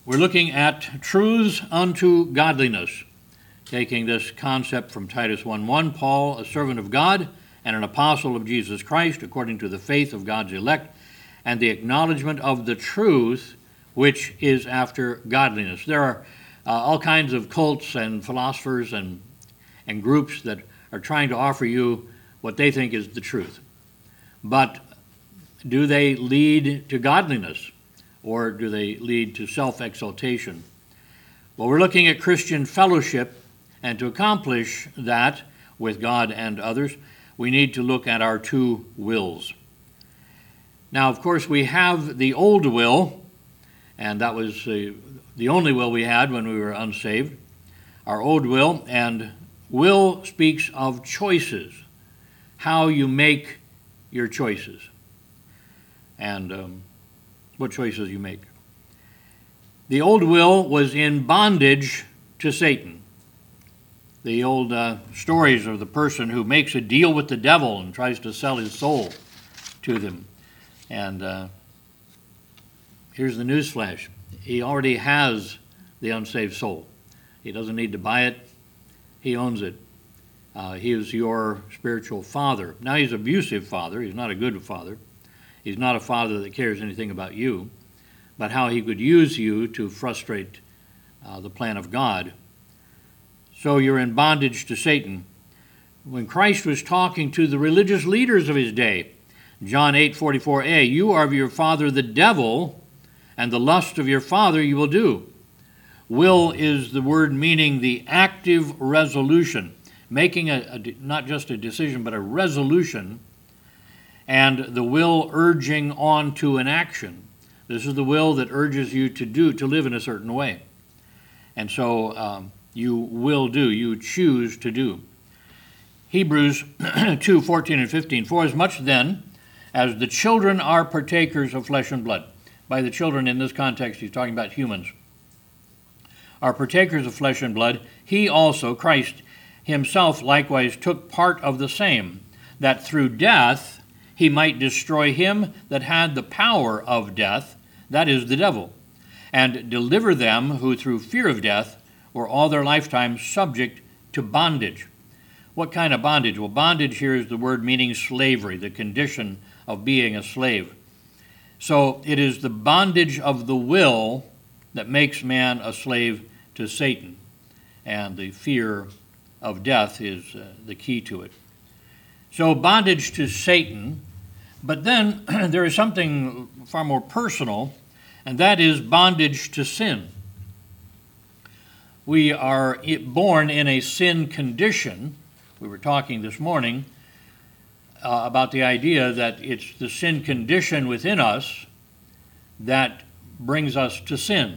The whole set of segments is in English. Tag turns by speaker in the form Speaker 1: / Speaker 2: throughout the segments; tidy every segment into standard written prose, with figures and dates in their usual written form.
Speaker 1: We're looking at truths unto godliness, taking this concept from Titus 1:1, Paul, a servant of God and an apostle of Jesus Christ, according to the faith of God's elect, and the acknowledgement of the truth which is after godliness. There are all kinds of cults and philosophers and groups that are trying to offer you what they think is the truth. But do they lead to godliness, or do they lead to self-exaltation? Well, we're looking at Christian fellowship, and to accomplish that with God and others, we need to look at our two wills. Now, of course, we have the old will, and that was the only will we had when we were unsaved, our old will, and will speaks of choices, how you make your choices, and what choices you make. The old will was in bondage to Satan. The old stories of the person who makes a deal with the devil and tries to sell his soul to them. And here's the newsflash. He already has the unsaved soul. He doesn't need to buy it. He owns it. He is your spiritual father. Now, he's an abusive father. He's not a good father. He's not a father that cares anything about you, but how he could use you to frustrate the plan of God. So you're in bondage to Satan. When Christ was talking to the religious leaders of his day, John 8:44a, you are of your father the devil, and the lust of your father you will do. Will is the word meaning the active resolution, making not just a decision, but a resolution, and the will urging on to an action. This is the will that urges you to live in a certain way. And so you will do, you choose to do. Hebrews 2:14 and 15, for as much then as the children are partakers of flesh and blood. By the children in this context, he's talking about humans. Are partakers of flesh and blood, he also, Christ himself, likewise took part of the same, that through death he might destroy him that had the power of death, that is, the devil, and deliver them who through fear of death were all their lifetime subject to bondage. What kind of bondage? Well, bondage here is the word meaning slavery, the condition of being a slave. So it is the bondage of the will that makes man a slave to Satan, and the fear of death is the key to it. So bondage to Satan, but then there is something far more personal, and that is bondage to sin. We are born in a sin condition. We were talking this morning about the idea that it's the sin condition within us that brings us to sin.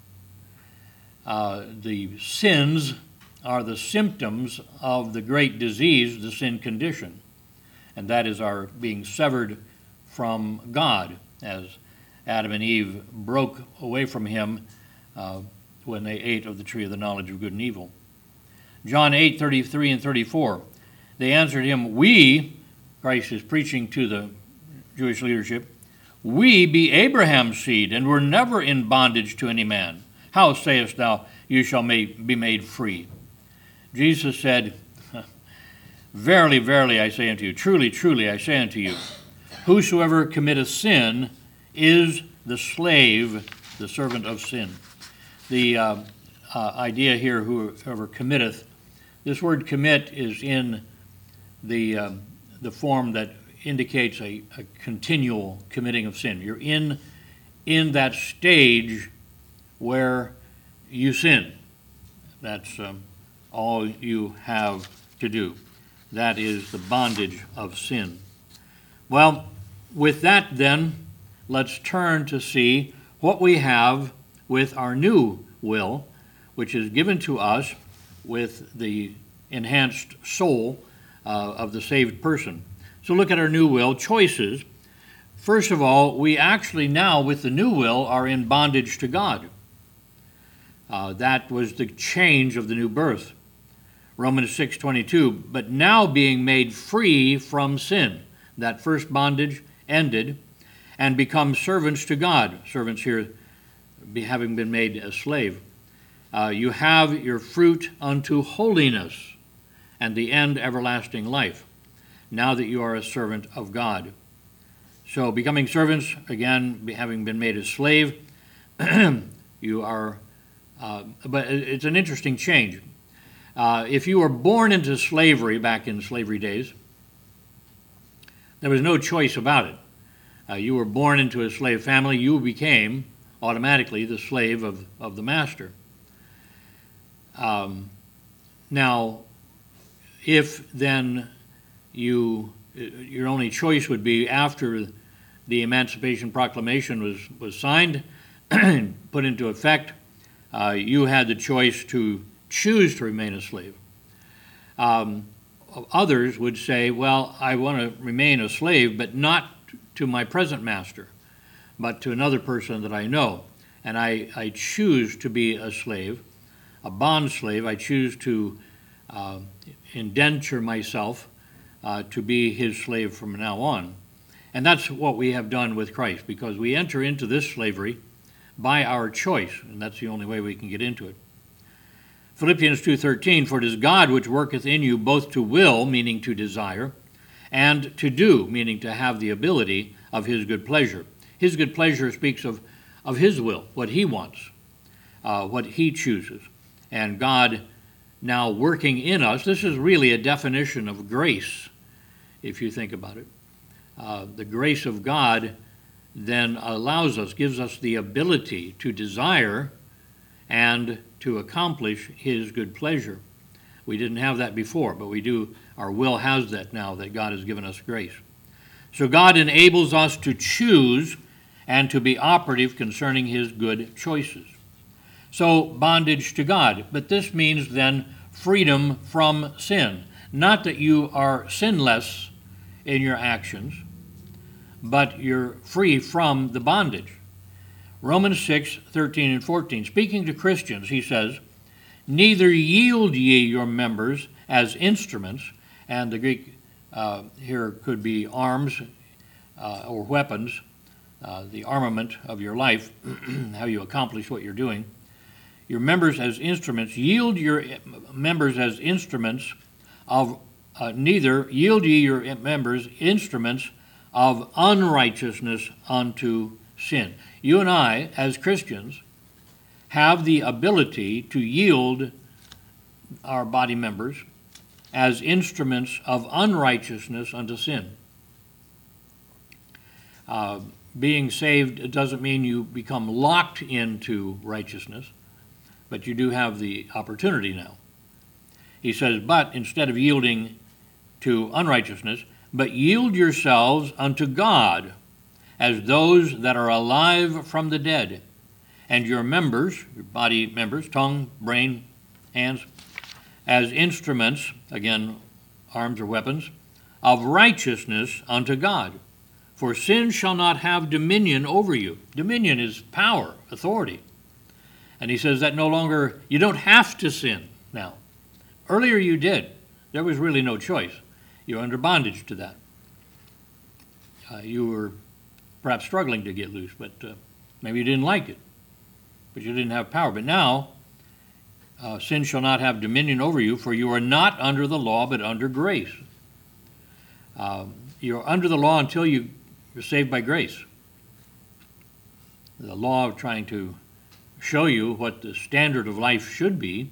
Speaker 1: The sins are the symptoms of the great disease, the sin condition, and that is our being severed from God, as Adam and Eve broke away from him when they ate of the tree of the knowledge of good and evil. John 8:33 and 34, they answered him, we, Christ is preaching to the Jewish leadership, we be Abraham's seed, and were never in bondage to any man. How sayest thou, you shall be made free? Jesus said, verily, verily, I say unto you, truly, truly, I say unto you, whosoever committeth sin is the slave, the servant of sin. The idea here, whoever committeth, this word commit is in the form that indicates a continual committing of sin. You're in that stage where you sin. That's all you have to do. That is the bondage of sin. Well, with that then, let's turn to see what we have with our new will, which is given to us with the enhanced soul of the saved person. So look at our new will, choices. First of all, we actually now, with the new will, are in bondage to God. That was the change of the new birth. Romans 6:22, but now being made free from sin, that first bondage ended, and become servants to God. Servants here having been made a slave. You have your fruit unto holiness, and the end everlasting life, now that you are a servant of God. So becoming servants, again, having been made a slave, you are, but it's an interesting change. If you were born into slavery back in slavery days, there was no choice about it. You were born into a slave family, you became automatically the slave of the master. Now, if then your only choice would be after the Emancipation Proclamation was signed and put into effect, you had the choice to choose to remain a slave. Others would say, well, I want to remain a slave, but not to my present master, but to another person that I know. And I choose to be a slave, a bond slave. I choose to indenture myself to be his slave from now on. And that's what we have done with Christ, because we enter into this slavery by our choice, and that's the only way we can get into it. Philippians 2:13, for it is God which worketh in you both to will, meaning to desire, and to do, meaning to have the ability of his good pleasure. His good pleasure speaks of his will, what he wants, what he chooses. And God now working in us, this is really a definition of grace, if you think about it. The grace of God then allows us, gives us the ability to desire and to accomplish his good pleasure. We didn't have that before, but we do. Our will has that now that God has given us grace. So God enables us to choose and to be operative concerning his good choices. So bondage to God, but this means then freedom from sin. Not that you are sinless in your actions, but you're free from the bondage. Romans 6:13 and 14, speaking to Christians, he says, neither yield ye your members as instruments, and the Greek here could be arms or weapons, the armament of your life, how you accomplish what you're doing. Your members as instruments, yield your members as instruments of, neither yield ye your members instruments of unrighteousness unto sin. You and I, as Christians, have the ability to yield our body members as instruments of unrighteousness unto sin. Being saved doesn't mean you become locked into righteousness, but you do have the opportunity now. He says, but instead of yielding to unrighteousness, but yield yourselves unto God as those that are alive from the dead, and your members, your body members, tongue, brain, hands, as instruments, again, arms or weapons, of righteousness unto God. For sin shall not have dominion over you. Dominion is power, authority. And he says that no longer, you don't have to sin now. Earlier you did. There was really no choice. You're under bondage to that. You were perhaps struggling to get loose, but maybe you didn't like it. But you didn't have power. But now, sin shall not have dominion over you, for you are not under the law, but under grace. You're under the law until you're saved by grace. The law of trying to show you what the standard of life should be,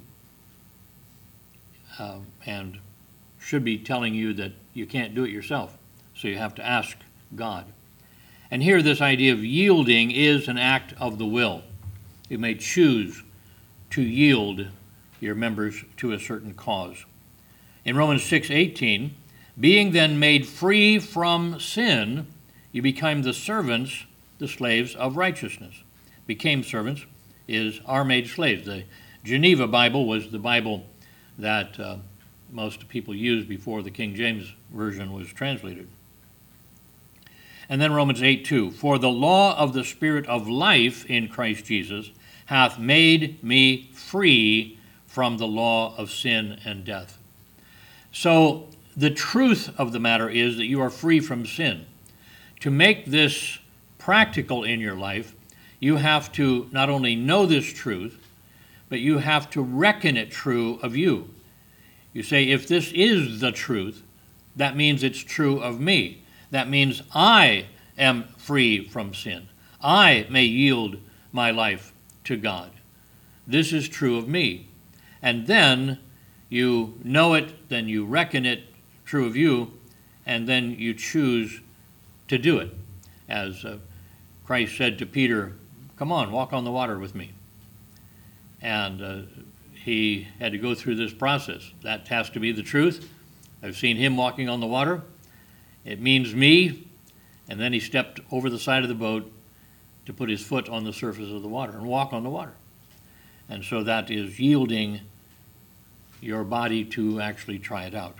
Speaker 1: and should be telling you that you can't do it yourself. So you have to ask God. And here this idea of yielding is an act of the will. You may choose to yield your members to a certain cause. In Romans 6:18, being then made free from sin, you become the servants, the slaves of righteousness. Became servants are made slaves. The Geneva Bible was the Bible that most people used before the King James Version was translated. And then Romans 8:2, for the law of the Spirit of life in Christ Jesus hath made me free from the law of sin and death. So the truth of the matter is that you are free from sin. To make this practical in your life, You have to not only know this truth, but you have to reckon it true of you. You say, if this is the truth, that means it's true of me. That means I am free from sin. I may yield my life to God. This is true of me. And then you know it, then you reckon it true of you, and then you choose to do it. As Christ said to Peter, come on, walk on the water with me. And he had to go through this process. That has to be the truth. I've seen him walking on the water. It means me. And then he stepped over the side of the boat to put his foot on the surface of the water and walk on the water. And so that is yielding your body to actually try it out.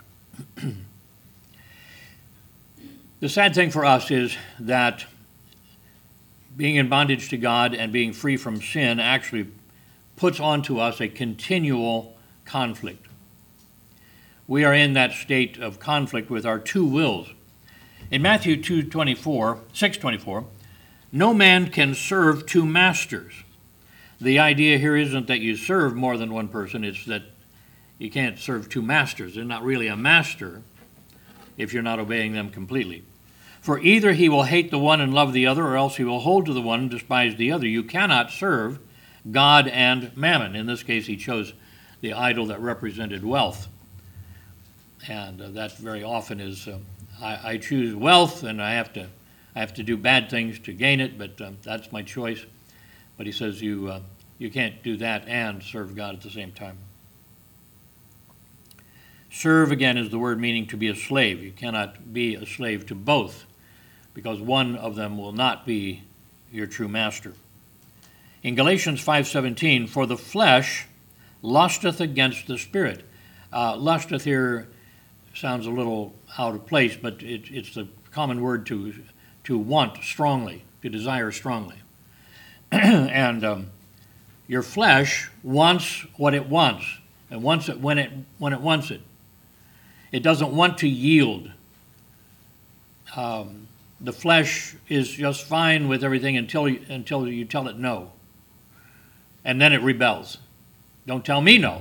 Speaker 1: The sad thing for us is that being in bondage to God and being free from sin actually puts onto us a continual conflict. We are in that state of conflict with our two wills. In Matthew 6:24, no man can serve two masters. The idea here isn't that you serve more than one person, it's that you can't serve two masters. They're not really a master if you're not obeying them completely. For either he will hate the one and love the other, or else he will hold to the one and despise the other. You cannot serve God and mammon. In this case, he chose the idol that represented wealth. And that very often is, I choose wealth, and I have to do bad things to gain it, but that's my choice. But he says you can't do that and serve God at the same time. Serve, again, is the word meaning to be a slave. You cannot be a slave to both, because one of them will not be your true master. In Galatians 5:17, for the flesh lusteth against the spirit. Lusteth here sounds a little out of place, but it's the common word to want strongly, to desire strongly. And your flesh wants what it wants, and wants it when it wants it. It doesn't want to yield. The flesh is just fine with everything until you tell it no. And then it rebels. Don't tell me no.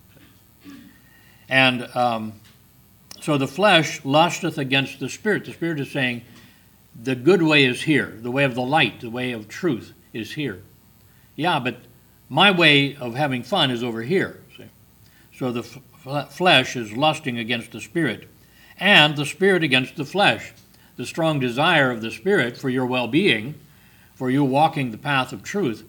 Speaker 1: And so the flesh lusteth against the Spirit. The Spirit is saying, the good way is here. The way of the light, the way of truth is here. Yeah, but my way of having fun is over here. See? So the flesh is lusting against the Spirit, and the Spirit against the flesh. The strong desire of the Spirit for your well-being, for you walking the path of truth,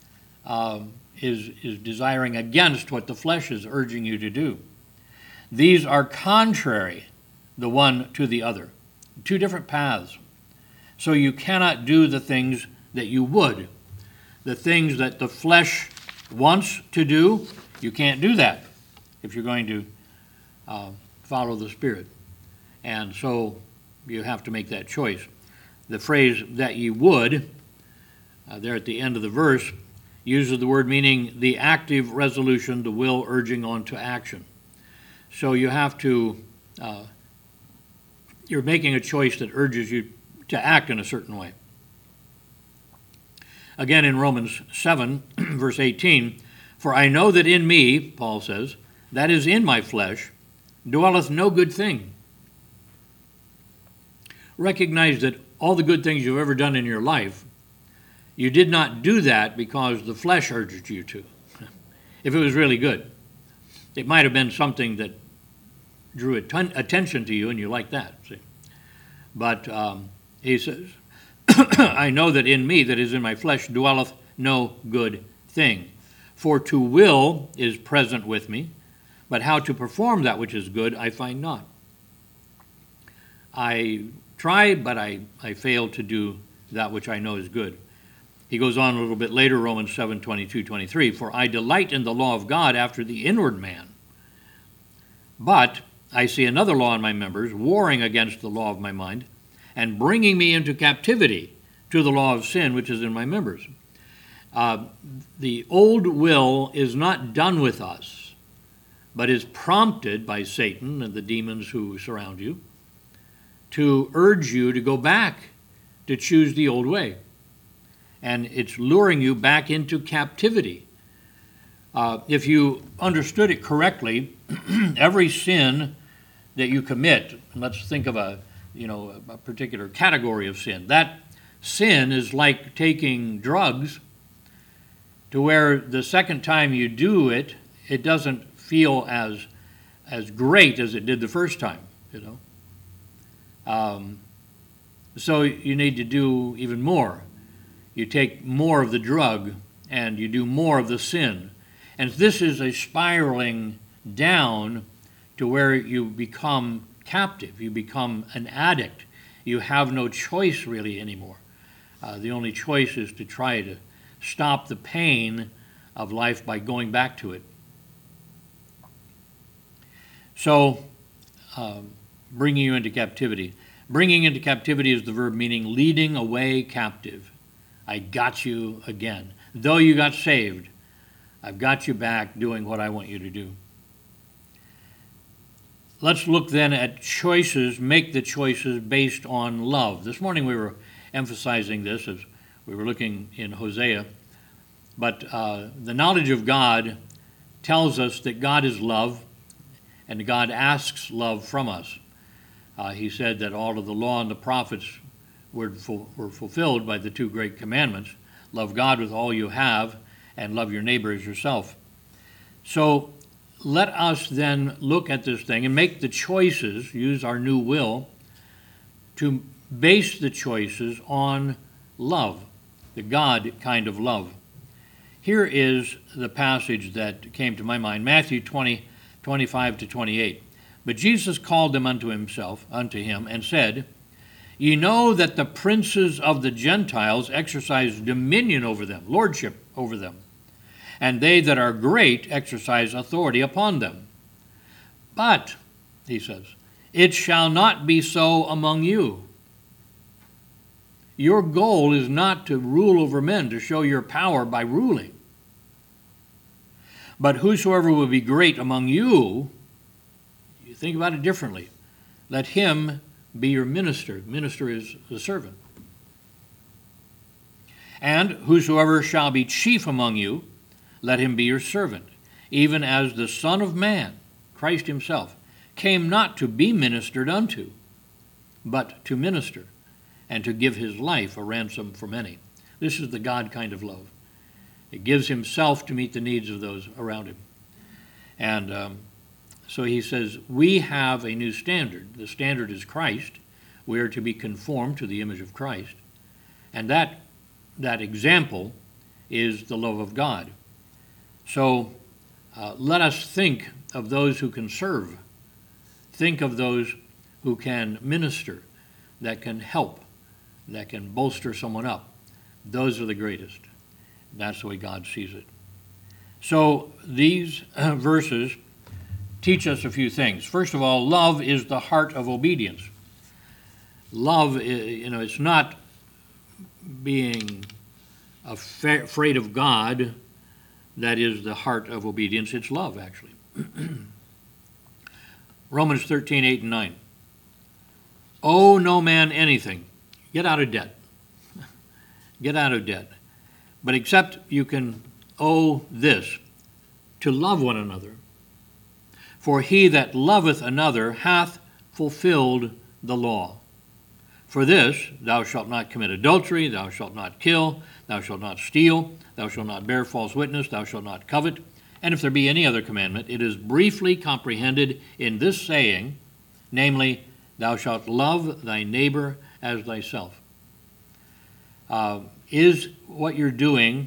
Speaker 1: is desiring against what the flesh is urging you to do. These are contrary, the one to the other. Two different paths. So you cannot do the things that you would. The things that the flesh wants to do, you can't do that if you're going to follow the Spirit. And so you have to make that choice. The phrase that ye would, there at the end of the verse, uses the word meaning the active resolution, the will urging on to action. So you have to, you're making a choice that urges you to act in a certain way. Again in Romans 7, verse 18, for I know that in me, Paul says, that is in my flesh, dwelleth no good thing. Recognize that all the good things you've ever done in your life, you did not do that because the flesh urged you to. If it was really good, it might have been something that drew attention to you and you liked that. See? But he says, I know that in me, that is in my flesh, dwelleth no good thing. For to will is present with me, but how to perform that which is good I find not. I try, but I fail to do that which I know is good. He goes on a little bit later, Romans 7, 22, 23, for I delight in the law of God after the inward man. But I see another law in my members, warring against the law of my mind, and bringing me into captivity to the law of sin which is in my members. The old will is not done with us, but is prompted by Satan and the demons who surround you to urge you to go back to choose the old way. and it's luring you back into captivity. If you understood it correctly, every sin that you commit, and let's think of a particular category of sin, that sin is like taking drugs, to where the second time you do it, it doesn't feel as great as it did the first time, So you need to do even more. You take more of the drug, and you do more of the sin. And this is a spiraling down to where you become captive. You become an addict. You have no choice really anymore. The only choice is to try to stop the pain of life by going back to it. So, bringing you into captivity. Bringing into captivity is the verb meaning leading away captive. I got you again. Though you got saved, I've got you back doing what I want you to do. Let's look then at choices, make the choices based on love. This morning we were emphasizing this as we were looking in Hosea. But the knowledge of God tells us that God is love, and God asks love from us. He said that all of the law and the prophets were fulfilled by the two great commandments: love God with all you have, and love your neighbor as yourself. So let us then look at this thing and make the choices, use our new will, to base the choices on love, the God kind of love. Here is the passage that came to my mind, Matthew 20, 25 to 28. But Jesus called them unto him, and said, Ye know that the princes of the Gentiles exercise dominion over them, lordship over them, and they that are great exercise authority upon them. But, he says, it shall not be so among you. Your goal is not to rule over men, to show your power by ruling. But whosoever will be great among you, you think about it differently. Let him be your minister. Minister is the servant. And whosoever shall be chief among you, let him be your servant, even as the Son of Man, Christ himself, came not to be ministered unto, but to minister, and to give his life a ransom for many. This is the God kind of love. It gives himself to meet the needs of those around him. And so he says, we have a new standard. The standard is Christ. We are to be conformed to the image of Christ. And that example is the love of God. So let us think of those who can serve. Think of those who can minister, that can help, that can bolster someone up. Those are the greatest. That's the way God sees it. So these verses teach us a few things. First of all, love is the heart of obedience. Love, it's not being afraid of God that is the heart of obedience. It's love, actually. Romans 13, 8 and 9. Owe no man anything. Get out of debt. Get out of debt. But except you can owe this, to love one another. For he that loveth another hath fulfilled the law. For this, thou shalt not commit adultery, thou shalt not kill, thou shalt not steal, thou shalt not bear false witness, thou shalt not covet. And if there be any other commandment, it is briefly comprehended in this saying, namely, thou shalt love thy neighbor as thyself. Is what you're doing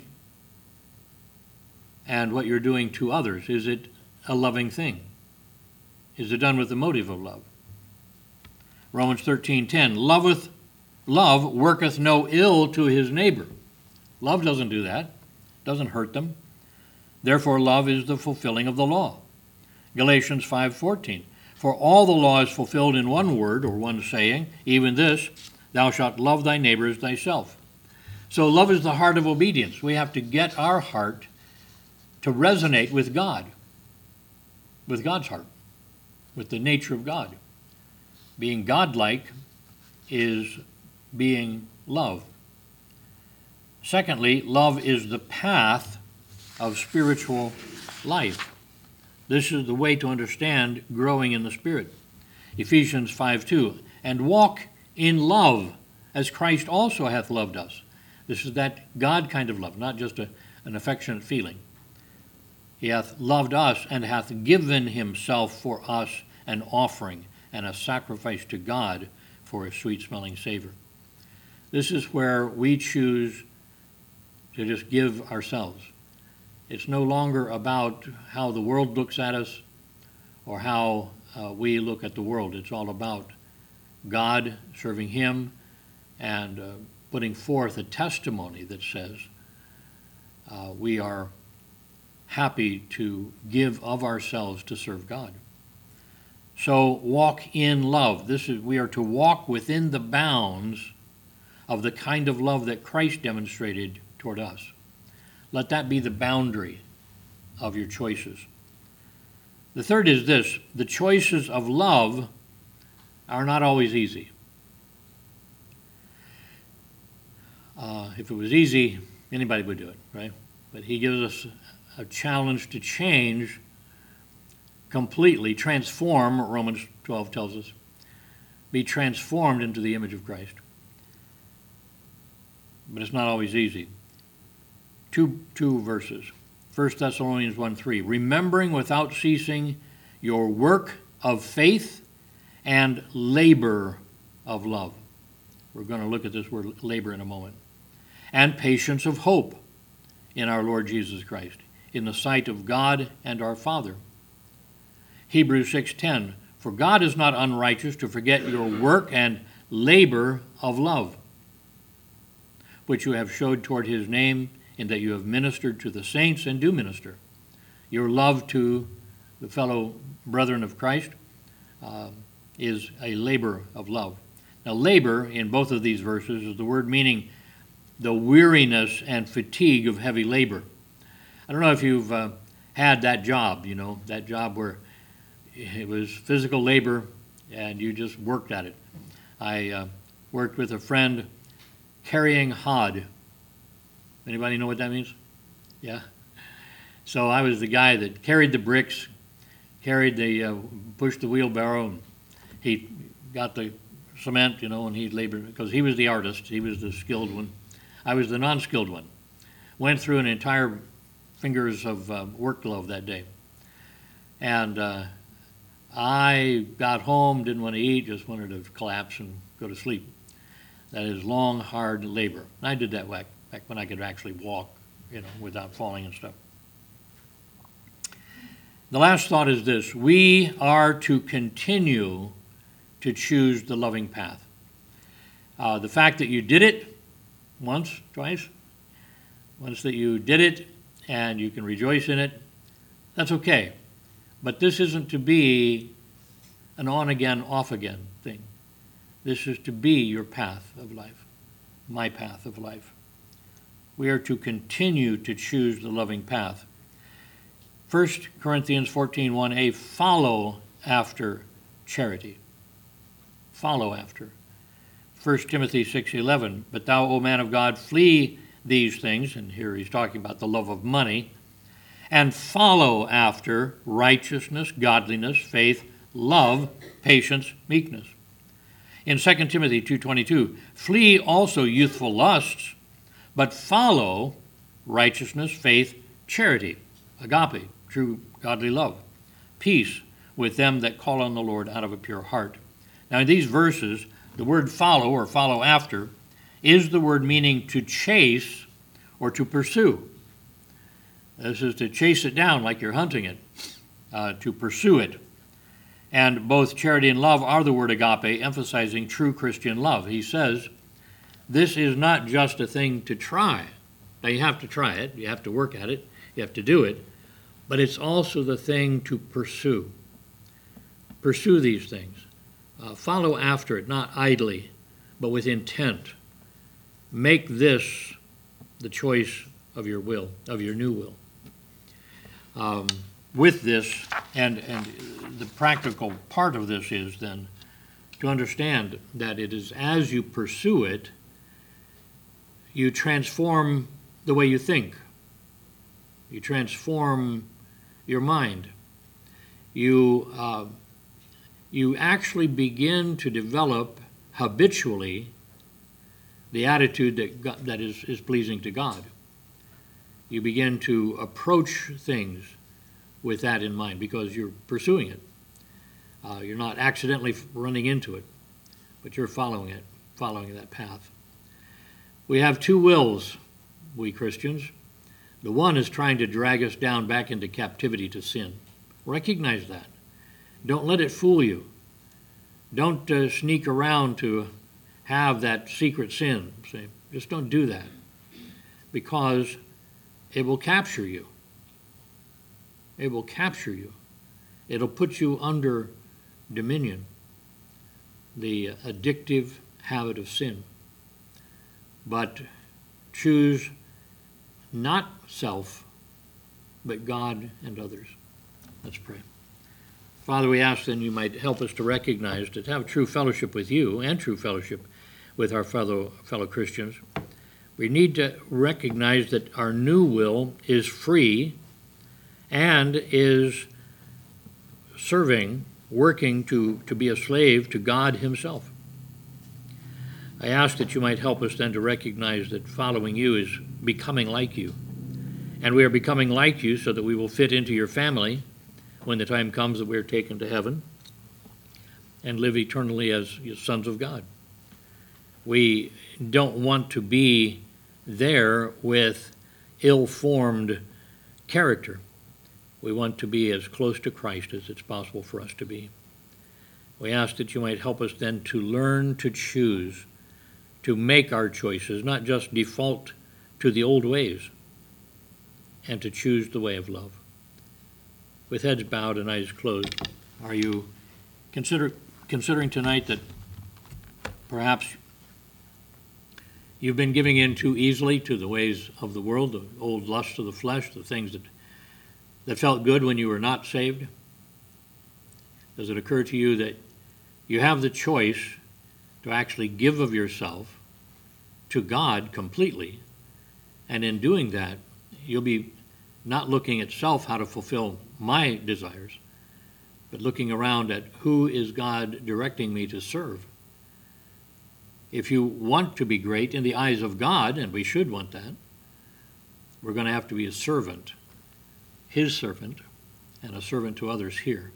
Speaker 1: and what you're doing to others, is it a loving thing? Is it done with the motive of love? Romans 13:10, love worketh no ill to his neighbor. Love doesn't do that, doesn't hurt them. Therefore, love is the fulfilling of the law. Galatians 5:14, for all the law is fulfilled in one word or one saying, even this, thou shalt love thy neighbor as thyself. So love is the heart of obedience. We have to get our heart to resonate with God, with God's heart, with the nature of God. Being godlike is being love. Secondly, love is the path of spiritual life. This is the way to understand growing in the Spirit. Ephesians 5:2, and walk in love, as Christ also hath loved us. This is that God kind of love, not just an affectionate feeling. He hath loved us and hath given himself for us an offering and a sacrifice to God for a sweet-smelling savor. This is where we choose to just give ourselves. It's no longer about how the world looks at us or how we look at the world. It's all about God, serving him, and putting forth a testimony that says we are happy to give of ourselves to serve God. So walk in love. We are to walk within the bounds of the kind of love that Christ demonstrated toward us. Let that be the boundary of your choices. The third is this: the choices of love are not always easy. If it was easy, anybody would do it, right? But he gives us a challenge to change completely, transform, Romans 12 tells us, be transformed into the image of Christ. But it's not always easy. Two verses. 1 Thessalonians 1:3, remembering without ceasing your work of faith and labor of love. We're going to look at this word labor in a moment. And patience of hope in our Lord Jesus Christ, in the sight of God and our Father. Hebrews 6:10, for God is not unrighteous to forget your work and labor of love, which you have showed toward his name, in that you have ministered to the saints and do minister. Your love to the fellow brethren of Christ is a labor of love. Now, labor in both of these verses is the word meaning the weariness and fatigue of heavy labor. I don't know if you've had that job, that job where it was physical labor and you just worked at it. I worked with a friend carrying hod. Anybody know what that means? Yeah. So I was the guy that carried the bricks, pushed the wheelbarrow, and he got the cement, and he labored, because he was the artist, he was the skilled one. I was the non-skilled one. Went through an entire fingers of work glove that day. And I got home, didn't want to eat, just wanted to collapse and go to sleep. That is long, hard labor. And I did that back when I could actually walk, without falling and stuff. The last thought is this: we are to continue to choose the loving path. The fact that you did it once that you did it and you can rejoice in it, that's okay. But this isn't to be an on-again, off-again thing. This is to be your path of life, my path of life. We are to continue to choose the loving path. 1 Corinthians 14:1a, follow after charity. Follow after. 1 Timothy 6:11, but thou, O man of God, flee these things, and here he's talking about the love of money, and follow after righteousness, godliness, faith, love, patience, meekness. In 2 Timothy 2:22, flee also youthful lusts, but follow righteousness, faith, charity, agape, true godly love, peace with them that call on the Lord out of a pure heart. Now in these verses, the word follow or follow after is the word meaning to chase or to pursue. This is to chase it down like you're hunting it, to pursue it. And both charity and love are the word agape, emphasizing true Christian love. He says, this is not just a thing to try. Now you have to try it, you have to work at it, you have to do it, but it's also the thing to pursue. Pursue these things. Follow after it, not idly, but with intent. Make this the choice of your will, of your new will. With this, and the practical part of this is then to understand that it is as you pursue it, you transform the way you think. You transform your mind. You actually begin to develop habitually the attitude that is pleasing to God. You begin to approach things with that in mind because you're pursuing it. You're not accidentally running into it, but you're following that path. We have two wills, we Christians. The one is trying to drag us down back into captivity to sin. Recognize that. Don't let it fool you. Don't sneak around to have that secret sin. Say, just don't do that, because it will capture you. It will capture you. It'll put you under dominion, the addictive habit of sin. But choose not self, but God and others. Let's pray. Father, we ask then you might help us to recognize, to have true fellowship with you and true fellowship with our fellow Christians. We need to recognize that our new will is free and is serving, working to be a slave to God himself. I ask that you might help us then to recognize that following you is becoming like you. And we are becoming like you so that we will fit into your family when the time comes that we are taken to heaven and live eternally as sons of God. We don't want to be there with ill-formed character. We want to be as close to Christ as it's possible for us to be. We ask that you might help us then to learn to choose, to make our choices, not just default to the old ways, and to choose the way of love. With heads bowed and eyes closed, are you considering tonight that perhaps you've been giving in too easily to the ways of the world, the old lusts of the flesh, the things that felt good when you were not saved? Does it occur to you that you have the choice to actually give of yourself to God completely, and in doing that, you'll be not looking at self, how to fulfill my desires, but looking around at who is God directing me to serve? If you want to be great in the eyes of God, and we should want that, we're going to have to be a servant, his servant, and a servant to others here.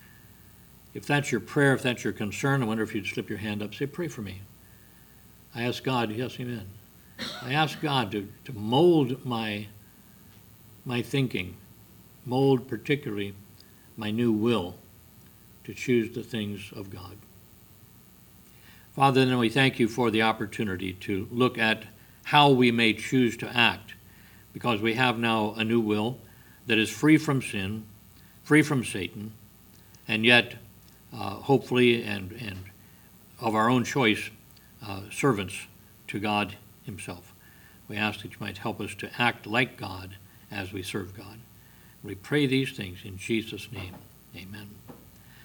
Speaker 1: If that's your prayer, if that's your concern, I wonder if you'd slip your hand up, say, pray for me. I ask God, yes, amen. I ask God to mold my thinking, mold particularly my new will to choose the things of God. Father, then we thank you for the opportunity to look at how we may choose to act, because we have now a new will that is free from sin, free from Satan, and yet hopefully and of our own choice, servants to God himself. We ask that you might help us to act like God as we serve God. We pray these things in Jesus' name. Amen.